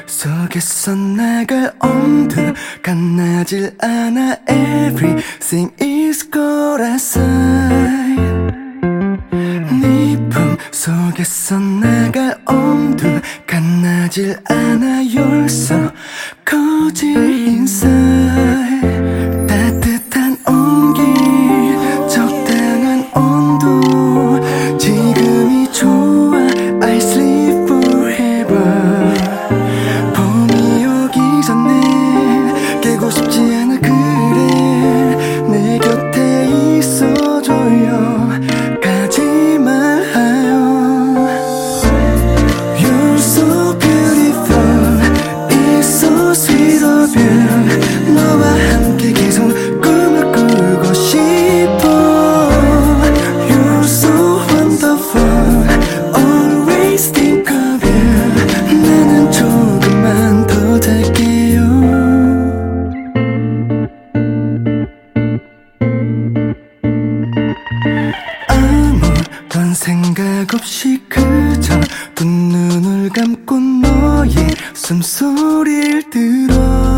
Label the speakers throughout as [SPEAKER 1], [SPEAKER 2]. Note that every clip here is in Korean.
[SPEAKER 1] 속에서 나갈 엄두가 나질 않아. Everything is good outside. 네 품 속에서 나갈 엄두가 나질 않아. You're so cozy inside. 따뜻한 온기 적당한 온도 지금이 좋아. I sleep forever. 봄이 오기 전에 깨고 싶지 않아. 그래 내 곁에 있어줘요. 가지 말아요. You're so beautiful. It's so sweet of you. 너와 함께 계속 꿈을 꾸고 싶어. You're so wonderful. Always think of you. 나는 조금만 더 잘게요. 아무런 생각 없이 그저 두 눈을 감고 너의 숨소리를 들어.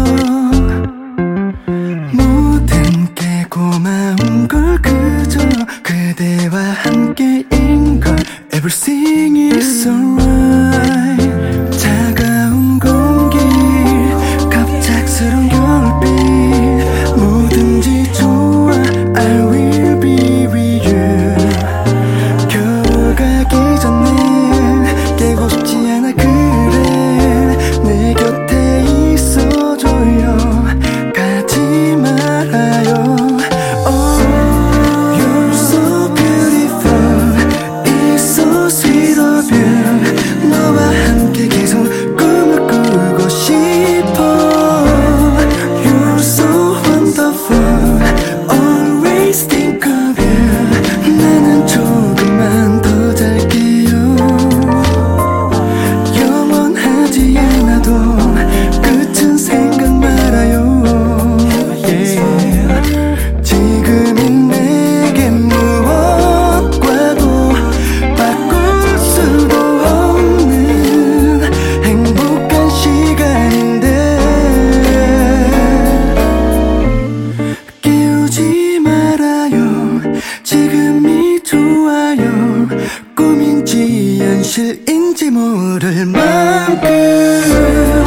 [SPEAKER 1] 모든 게 고마운 걸 그저 그대와 함께인 걸. Everything is alright. 차가운 공기 갑작스러운 겨울빛 뭐든지 좋아. I will be with you. 겨울 가기 전에 깨고 싶지 않아. 그래 내 곁에 있어줘요. 가지 말아요. Oh, you're so beautiful. It's so sweet of you. 너와 함께 계속 꿈을 꾸고 싶어. You're so wonderful. Always think of you. 나는 조금만 더 잘게요. 영원하지 않아도 끝은 생각 말아요. Yeah. 지금은 내게 무엇과도 바꿀 수도 없는 행복한 시간인데 깨우지 말아요. 지금이 좋아요. 꿈인지 현실인지 모를 만큼.